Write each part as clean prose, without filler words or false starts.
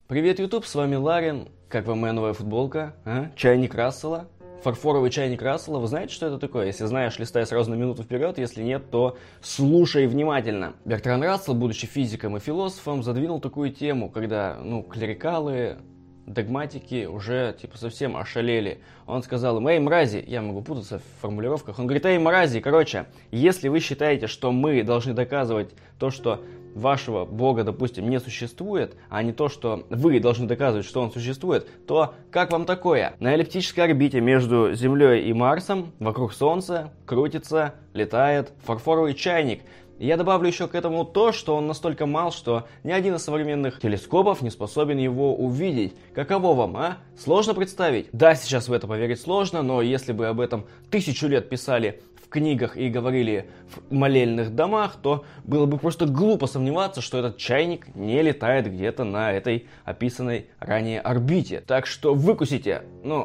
Привет, YouTube, с вами Ларин. Как вам моя новая футболка? Чайник Рассела? Фарфоровый чайник Рассела. Вы знаете, что это такое? Если знаешь, листай сразу на минуту вперед. Если нет, то слушай внимательно. Бертран Рассел, будучи физиком и философом, задвинул такую тему, когда, клерикалы, догматики уже совсем ошалели. Он сказал им: эй, мрази, я могу путаться в формулировках, он говорит: эй, мрази, если вы считаете, что мы должны доказывать то, что вашего бога, допустим, не существует, а не то, что вы должны доказывать, что он существует, то как вам такое? На эллиптической орбите между Землей и Марсом вокруг Солнца крутится, летает фарфоровый чайник. И я добавлю еще к этому то, что он настолько мал, что ни один из современных телескопов не способен его увидеть. Каково вам, Сложно представить? Да, сейчас в это поверить сложно, но если бы об этом 1000 лет писали в книгах и говорили в молельных домах, то было бы просто глупо сомневаться, что этот чайник не летает где-то на этой описанной ранее орбите. Так что выкусите.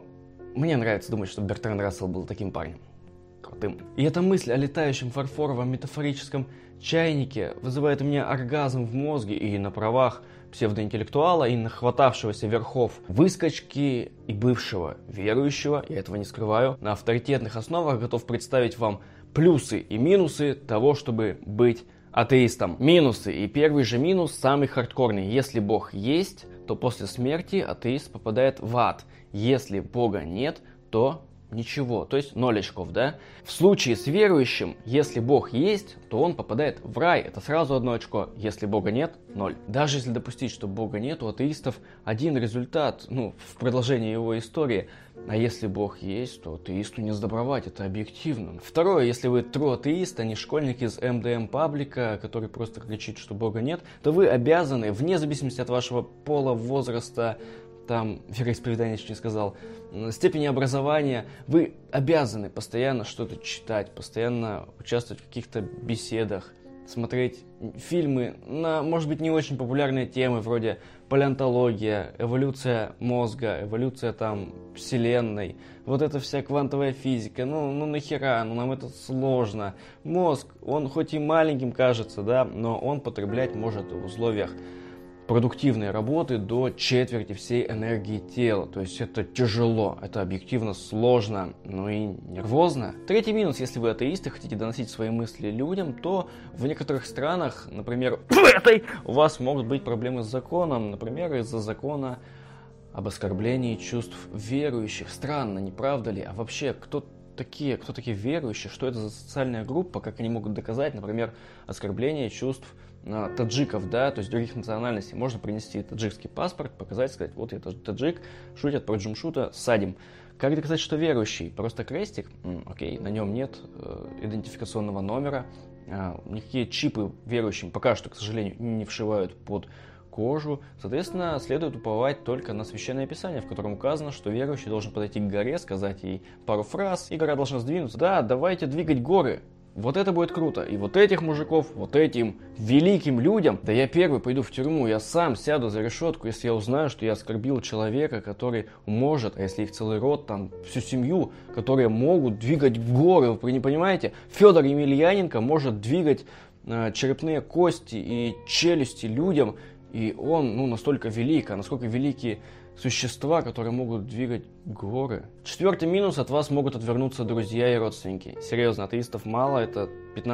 Мне нравится думать, что Бертран Рассел был таким парнем. Крутым. И эта мысль о летающем фарфоровом метафорическом чайнике вызывает у меня оргазм в мозге и на правах псевдоинтеллектуала и нахватавшегося верхов выскочки и бывшего верующего, я этого не скрываю, на авторитетных основах готов представить вам плюсы и минусы того, чтобы быть атеистом. Минусы. И первый же минус самый хардкорный. Если Бог есть, то после смерти атеист попадает в ад. Если Бога нет, то ничего, то есть 0 очков, да? В случае с верующим, если Бог есть, то он попадает в рай, это сразу 1 очко. Если Бога нет, 0. Даже если допустить, что Бога нет, у атеистов один результат, в продолжении его истории. А если Бог есть, то атеисту не сдобровать, это объективно. Второе, если вы true атеист, а не школьник из МДМ паблика, который просто кричит, что Бога нет, то вы обязаны, вне зависимости от вашего пола, возраста, вероисповедание еще не сказал, степени образования, вы обязаны постоянно что-то читать, постоянно участвовать в каких-то беседах, смотреть фильмы на, может быть, не очень популярные темы, вроде палеонтология, эволюция мозга, эволюция вселенной, вот эта вся квантовая физика, нахера, нам это сложно. Мозг, он хоть и маленьким кажется, да, но он потреблять может в условиях продуктивной работы до четверти всей энергии тела. То есть это тяжело, это объективно сложно, и нервозно. Третий минус: если вы атеист и хотите доносить свои мысли людям, то в некоторых странах, например, в этой, у вас могут быть проблемы с законом. Например, из-за закона об оскорблении чувств верующих. Странно, не правда ли? А вообще, кто такие верующие? Что это за социальная группа? Как они могут доказать, например, оскорбление чувств таджиков, да, то есть других национальностей? Можно принести таджикский паспорт, показать, сказать: вот я таджик, шутят про Джумшута, садим. Как доказать, что верующий? Просто крестик? Окей, на нем нет идентификационного номера, никакие чипы верующим пока что, к сожалению, не вшивают под кожу. Соответственно, следует уповать только на Священное Писание, в котором указано, что верующий должен подойти к горе, сказать ей пару фраз, и гора должна сдвинуться. Да, давайте двигать горы. Вот это будет круто. И вот этих мужиков, вот этим великим людям, да я первый пойду в тюрьму, я сам сяду за решетку, если я узнаю, что я оскорбил человека, который может, а если их целый род, всю семью, которые могут двигать горы, вы не понимаете? Федор Емельяненко может двигать черепные кости и челюсти людям, и он, настолько велик, а насколько великие существа, которые могут двигать горы. Четвертый минус: от вас могут отвернуться друзья и родственники. Серьезно, атеистов мало, это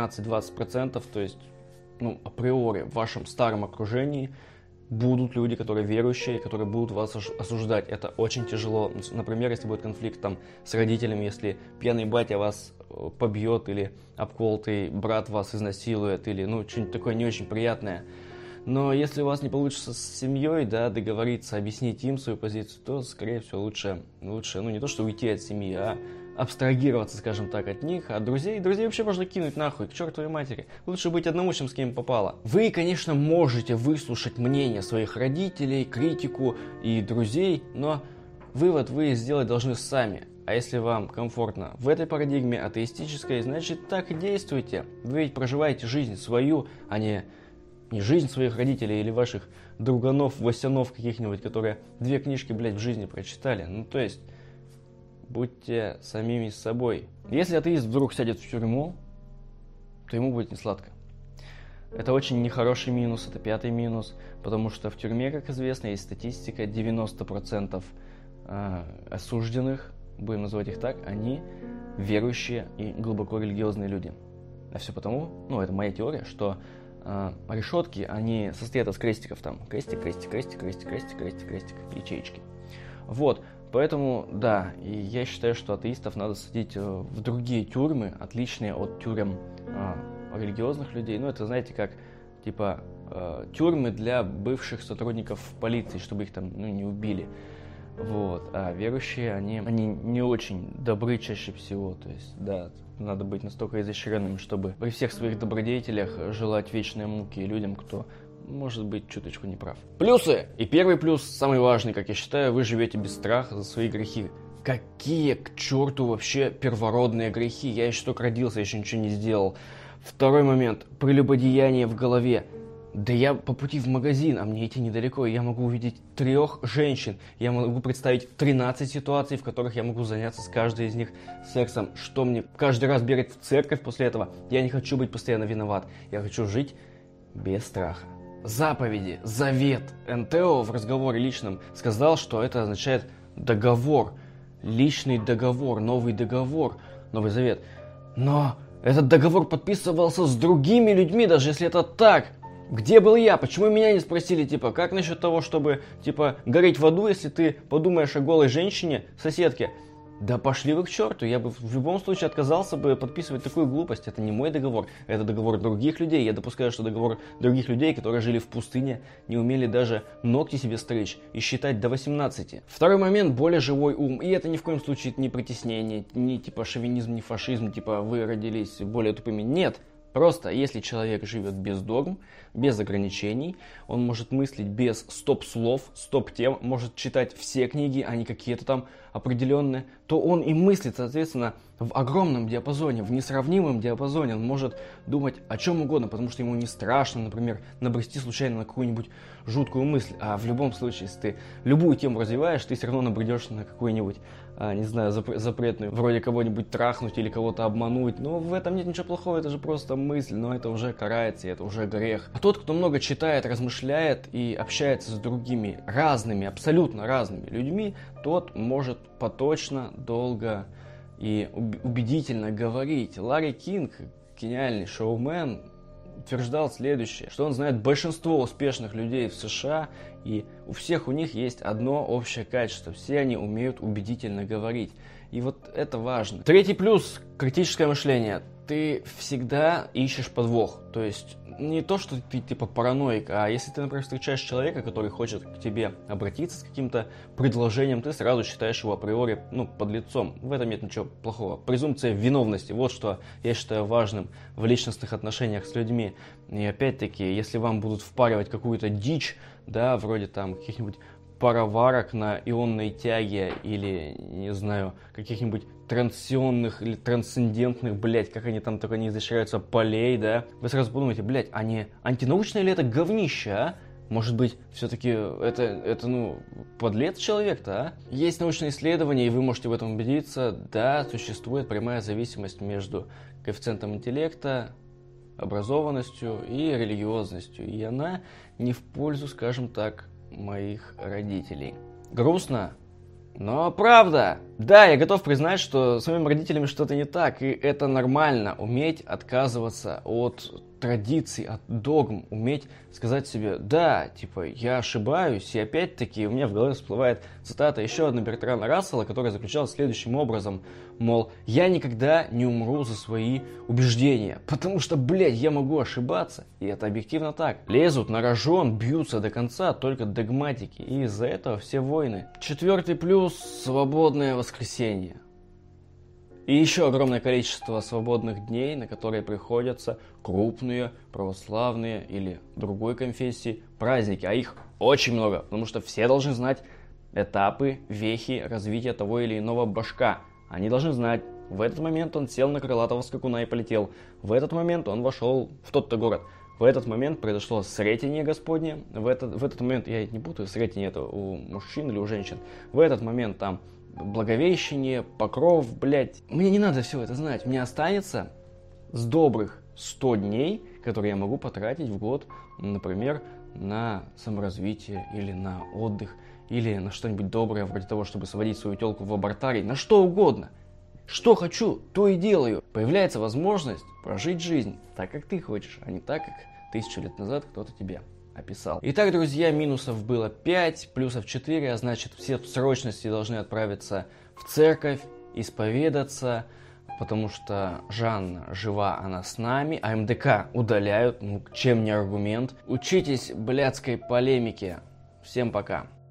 15-20%, то есть, априори в вашем старом окружении будут люди, которые верующие, которые будут вас осуждать. Это очень тяжело. Например, если будет конфликт с родителями, если пьяный батя вас побьет, или обколотый брат вас изнасилует, или что-нибудь такое не очень приятное. Но если у вас не получится с семьей, договориться, объяснить им свою позицию, то, скорее всего, лучше, не то что уйти от семьи, а абстрагироваться, скажем так, от них. А друзей вообще можно кинуть нахуй, к чертовой матери. Лучше быть одному, чем с кем попало. Вы, конечно, можете выслушать мнение своих родителей, критику и друзей, но вывод вы сделать должны сами. А если вам комфортно в этой парадигме атеистической, значит, так и действуйте. Вы ведь проживаете жизнь свою, а не жизнь своих родителей или ваших друганов, васянов каких-нибудь, которые 2 книжки, в жизни прочитали. То есть, будьте самими собой. Если атеист вдруг сядет в тюрьму, то ему будет несладко. Это очень нехороший минус, это 5-й минус, потому что в тюрьме, как известно, есть статистика, 90% осужденных, будем называть их так, они верующие и глубоко религиозные люди. А все потому, это моя теория, что решетки, они состоят из крестиков там. Крестик, ячеечки. Вот, поэтому, да, и я считаю, что атеистов надо садить в другие тюрьмы, отличные от тюрем религиозных людей. Это, знаете, как, типа, тюрьмы для бывших сотрудников полиции, чтобы их там, не убили. Вот, а верующие, они не очень добры чаще всего, то есть, да, надо быть настолько изощренным, чтобы при всех своих добродетелях желать вечной муки людям, кто может быть чуточку неправ. Плюсы! И первый плюс, самый важный, как я считаю, вы живете без страха за свои грехи. Какие к черту вообще первородные грехи? Я еще только родился, еще ничего не сделал. Второй момент, прелюбодеяние в голове. Да я по пути в магазин, а мне идти недалеко, и я могу увидеть 3 женщин. Я могу представить 13 ситуаций, в которых я могу заняться с каждой из них сексом. Что мне каждый раз бегать в церковь после этого? Я не хочу быть постоянно виноват. Я хочу жить без страха. Заповеди, завет. НТО в разговоре личном сказал, что это означает договор. Личный договор, новый завет. Но этот договор подписывался с другими людьми, даже если это так. Где был я? Почему меня не спросили, как насчет того, чтобы, гореть в аду, если ты подумаешь о голой женщине, соседке? Да пошли вы к черту, я бы в любом случае отказался бы подписывать такую глупость. Это не мой договор, это договор других людей. Я допускаю, что договор других людей, которые жили в пустыне, не умели даже ногти себе стричь и считать до 18. Второй момент, более живой ум. И это ни в коем случае не притеснение, не шовинизм, не фашизм, вы родились более тупыми. Нет. Просто, если человек живет без догм, без ограничений, он может мыслить без стоп-слов, стоп-тем, может читать все книги, а не какие-то там определенные, то он и мыслит, соответственно, в огромном диапазоне, в несравнимом диапазоне. Он может думать о чем угодно, потому что ему не страшно, например, набрести случайно на какую-нибудь жуткую мысль. А в любом случае, если ты любую тему развиваешь, ты все равно набредешь на какую-нибудь, запретную, вроде кого-нибудь трахнуть или кого-то обмануть. Но в этом нет ничего плохого, это же просто мысль, но это уже карается, это уже грех. А тот, кто много читает, размышляет и общается с другими разными, абсолютно разными людьми, тот может поточно, долго и убедительно говорить. Ларри Кинг, гениальный шоумен, утверждал следующее, что он знает большинство успешных людей в США, и у всех у них есть одно общее качество. Все они умеют убедительно говорить. И вот это важно. Третий плюс – критическое мышление. Ты всегда ищешь подвох. То есть не то, что ты параноик, а если ты, например, встречаешь человека, который хочет к тебе обратиться с каким-то предложением, ты сразу считаешь его априори, подлецом. В этом нет ничего плохого. Презумпция виновности. Вот что я считаю важным в личностных отношениях с людьми. И опять-таки, если вам будут впаривать какую-то дичь, да, вроде там каких-нибудь пароварок на ионной тяге или, не знаю, каких-нибудь трансионных или трансцендентных, как они там только не изощряются, полей, да, вы сразу подумаете, а не антинаучное ли это говнище, а? Может быть, все-таки это подлец человек-то, а? Есть научные исследования, и вы можете в этом убедиться, да, существует прямая зависимость между коэффициентом интеллекта, образованностью и религиозностью, и она не в пользу, скажем так, моих родителей. Грустно, но правда. Да, я готов признать, что с моими родителями что-то не так, и это нормально, уметь отказываться от традиций, от догм, уметь сказать себе, да, я ошибаюсь, и опять-таки у меня в голове всплывает цитата еще одного Бертрана Рассела, которая заключалась следующим образом, мол, я никогда не умру за свои убеждения, потому что, я могу ошибаться, и это объективно так. Лезут на рожон, бьются до конца только догматики, и из-за этого все войны. Четвертый плюс – свободное воскресенье. И еще огромное количество свободных дней, на которые приходятся крупные православные или другой конфессии праздники. А их очень много, потому что все должны знать этапы, вехи развития того или иного башка. Они должны знать, в этот момент он сел на крылатого скакуна и полетел. В этот момент он вошел в тот-то город. В этот момент произошло сретение Господне. В этот момент, я не путаю, сретение это у мужчин или у женщин. В этот момент там Благовещение, Покров, Мне не надо все это знать. Мне останется с добрых 100 дней, которые я могу потратить в год, например, на саморазвитие или на отдых, или на что-нибудь доброе, вроде того, чтобы сводить свою телку в абортарий, на что угодно. Что хочу, то и делаю. Появляется возможность прожить жизнь так, как ты хочешь, а не так, как 1000 лет назад кто-то тебе описал. Итак, друзья, минусов было 5, плюсов 4, а значит, все в срочности должны отправиться в церковь, исповедаться, потому что Жанна жива, она с нами, а МДК удаляют, чем не аргумент. Учитесь блядской полемике. Всем пока.